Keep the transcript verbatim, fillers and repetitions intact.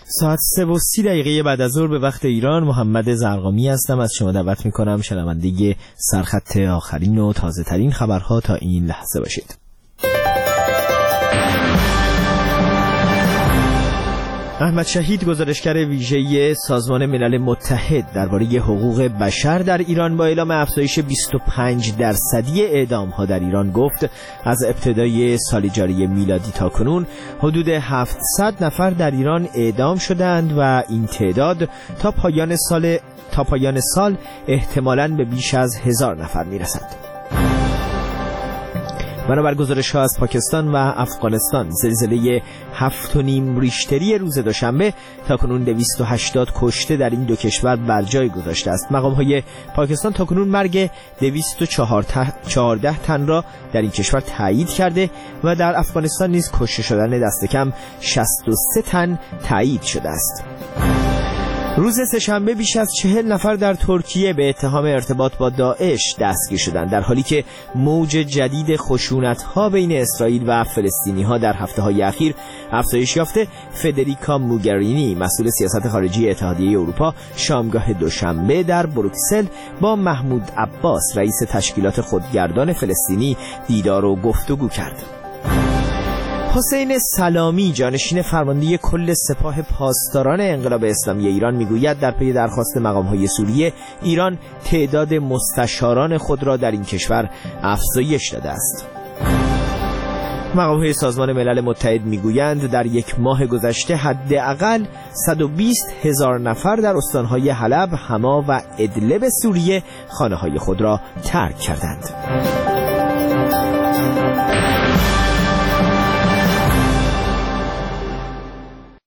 ساعت سه و سی دقیقه بعد از ظهر به وقت ایران، محمد زرقامی هستم. از شما دعوت میکنم شنونده سرخط آخرین و تازه ترین خبرها تا این لحظه باشید. احمد شهید، گزارشگر ویژه سازمان ملل متحد درباره حقوق بشر در ایران، با اعلام افزایش بیست و پنج درصدی اعدام‌ها در ایران گفت از ابتدای سال جاری میلادی تا کنون حدود هفتصد نفر در ایران اعدام شدند و این تعداد تا پایان سال تا پایان سال احتمالاً به بیش از هزار نفر میرسد. بنابر گزارش‌ها از پاکستان و افغانستان، زلزله هفت و نیم ریشتری روز دوشنبه تاکنون دویست و هشتاد کشته در این دو کشور بر جای گذاشته است. مقام‌های پاکستان تاکنون مرگ دویست و چهارده تن را در این کشور تایید کرده و در افغانستان نیز کشته شدن دست کم شصت و سه تن تایید شده است. روز سه‌شنبه بیش از چهل نفر در ترکیه به اتهام ارتباط با داعش دستگیر شدند، در حالی که موج جدید خشونت‌ها بین اسرائیل و فلسطینی‌ها در هفته‌های اخیر افزایش یافته. فدریکا موگرینی، مسئول سیاست خارجی اتحادیه اروپا، شامگاه دوشنبه در بروکسل با محمود عباس، رئیس تشکیلات خودگردان فلسطینی، دیدار و گفتگو کرد. حسین سلامی، جانشین فرمانده کل سپاه پاسداران انقلاب اسلامی ایران، میگوید در پی درخواست مقام‌های سوریه، ایران تعداد مستشاران خود را در این کشور افزایش داده است. مقام‌های سازمان ملل متحد میگویند در یک ماه گذشته حداقل صد و بیست هزار نفر در استان‌های حلب، حما و ادلب سوریه خانه‌های خود را ترک کردند.